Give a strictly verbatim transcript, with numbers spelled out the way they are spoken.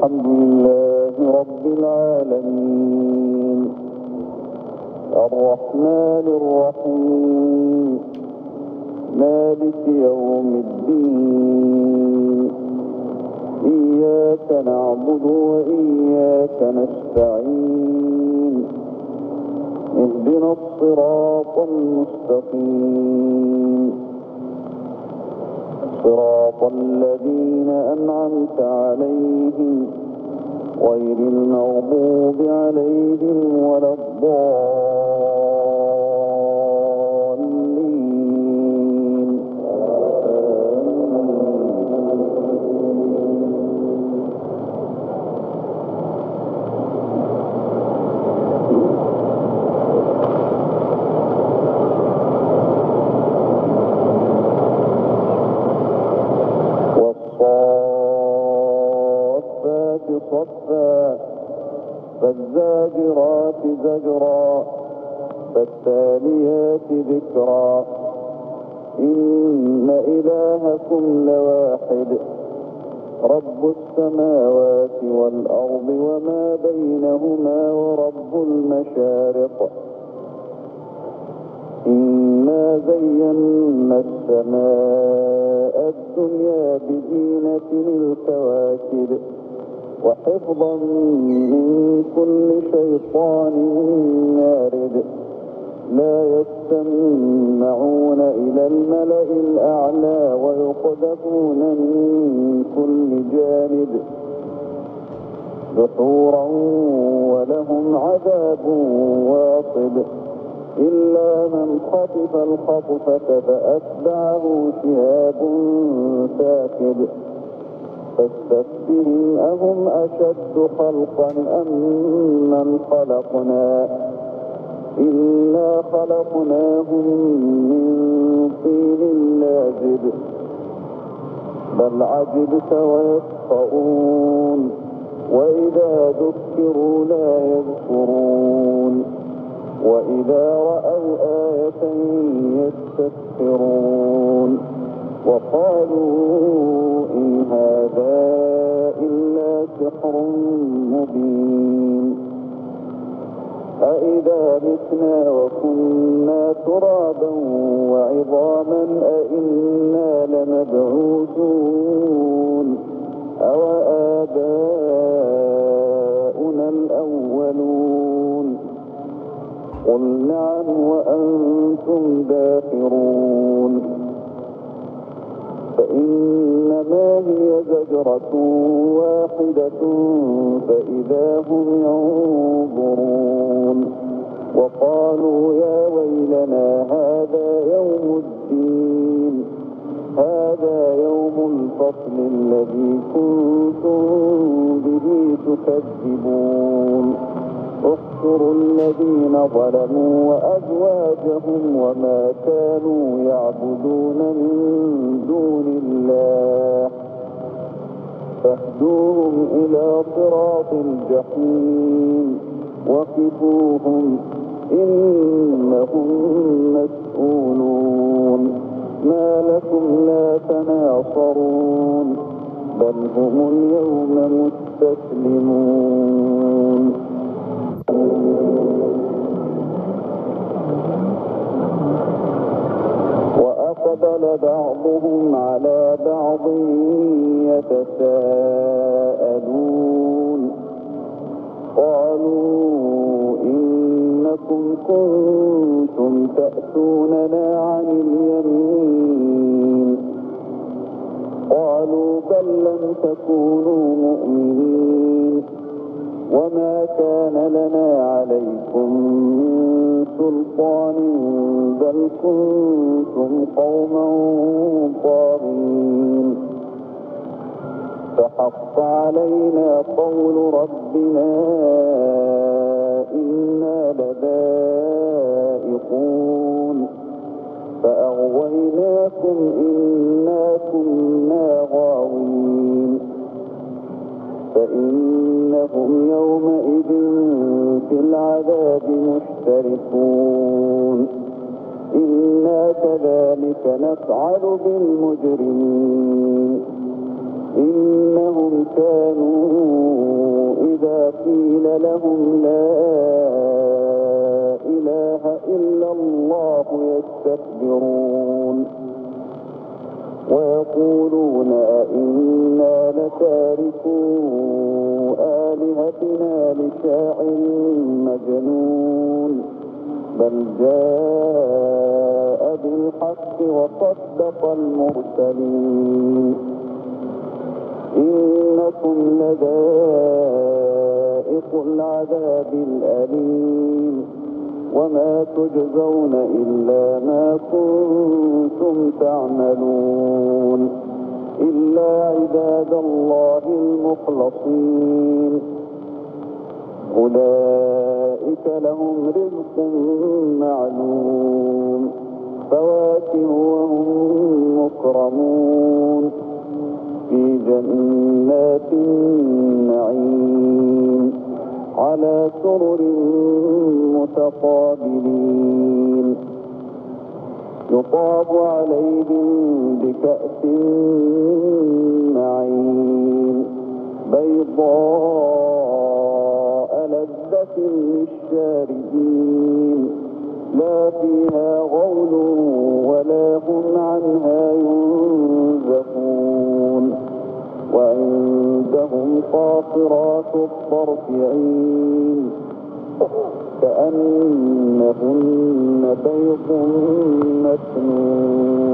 الحمد لله رب العالمين الرحمن الرحيم مالك يوم الدين إياك نعبد وإياك نستعين اهدنا الصراط المستقيم صراط الذين أنعمت عليهم غير المغضوب عليهم ولا الضالين. والصافات صفا فالزاجرات زجرا فالتاليات ذكرا إن إلهكم لواحد رب السماوات والأرض وما بينهما ورب المشارق إنا زينا السماء الدنيا بزينة الكواكب وحفظا من كل شيطان مارد لا يستمعون إلى الملأ الأعلى ويقذفون من كل جانب دحورا ولهم عذاب واصب إلا من خطف الخطفة فأتبعه شهاب ثاقب فاستفتهم أهم أشد خلقا أم من خلقنا إنا خلقناهم من طين لازب بل عجبت ويسخرون وإذا ذكروا لا يذكرون وإذا رأوا آية يستسخرون وقالوا إن هذا إلا سحر مبين أإذا متنا وكنا ترابا وعظاما أإنا لمبعوثون أوآباؤنا الأولون قل نعم وأنتم داخرون فإنما هي زجرة واحدة فإذا هم ينظرون وقالوا يا ويلنا هذا يوم الدين هذا يوم الفصل الذي كنتم به تكذبون احشروا الذين ظلموا وأزواجهم وما كانوا يعبدون من دون الله فاهدوهم إلى صراط الجحيم وقفوهم إنهم مسؤولون ما لكم لا تناصرون بل هم اليوم مستسلمون. وأقبل بعضهم على بعض يتساءلون قالوا إنكم كنتم تأتوننا عن اليمين قالوا بل لم تكونوا مؤمنين وما كان لنا عليكم من سلطان بل كنتم قوما طاغين فحق علينا قول ربنا إنا لذائقون فأغويناكم إنا كنا غاوين فإنهم يومئذ في العذاب مشتركون إنا كذلك نفعل بالمجرمين إنهم كانوا لهم لا إله إلا الله يستكبرون ويقولون أئنا لتاركو آلهتنا لشاعر مجنون بل جاء بالحق وصدق المرسلين إنكم لذائق العذاب الأليم وما تجزون إلا ما كنتم تعملون إلا عباد الله المخلصين أولئك لهم رزق معلوم فواكه وهم مكرمون في جنات النعيم على سرر متقابلين يطاف عليهم بكأس معين بيضاء لذة للشاربين لا فيها غول ولا هم عنها ينزفون وعندهم قاصرات الطرف عين كأنهن بيض مكنون